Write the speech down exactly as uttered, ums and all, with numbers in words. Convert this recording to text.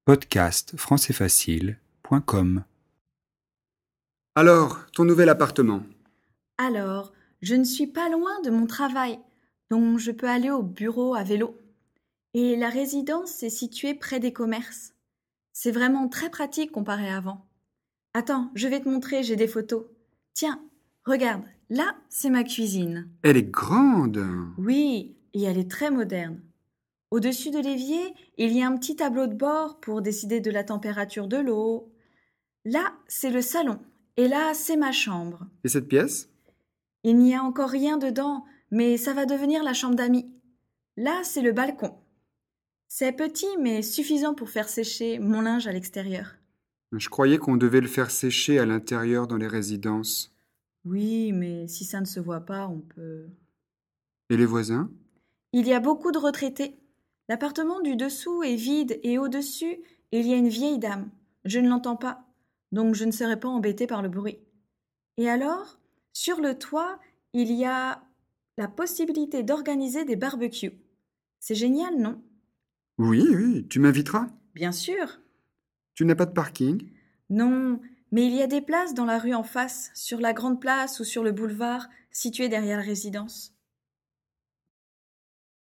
podcast français facile point com. Alors, ton nouvel appartement? Alors, je ne suis pas loin de mon travail, donc je peux aller au bureau à vélo. Et la résidence est située près des commerces. C'est vraiment très pratique comparé à avant. Attends, je vais te montrer, j'ai des photos. Tiens, regarde, là, c'est ma cuisine. Elle est grande. Oui, et elle est très moderne. Au-dessus de l'évier, il y a un petit tableau de bord pour décider de la température de l'eau. Là, c'est le salon, et là, c'est ma chambre. Et cette pièce? Il n'y a encore rien dedans, mais ça va devenir la chambre d'amis. Là, c'est le balcon. C'est petit, mais suffisant pour faire sécher mon linge à l'extérieur. Je croyais qu'on devait le faire sécher à l'intérieur dans les résidences. Oui, mais si ça ne se voit pas, on peut... Et les voisins? Il y a beaucoup de retraités. L'appartement du dessous est vide et au-dessus, il y a une vieille dame. Je ne l'entends pas, donc je ne serai pas embêtée par le bruit. Et alors, sur le toit, il y a la possibilité d'organiser des barbecues. C'est génial, non? Oui, oui, tu m'inviteras. Bien sûr. Tu n'as pas de parking? Non, mais il y a des places dans la rue en face, sur la grande place ou sur le boulevard, situé derrière la résidence.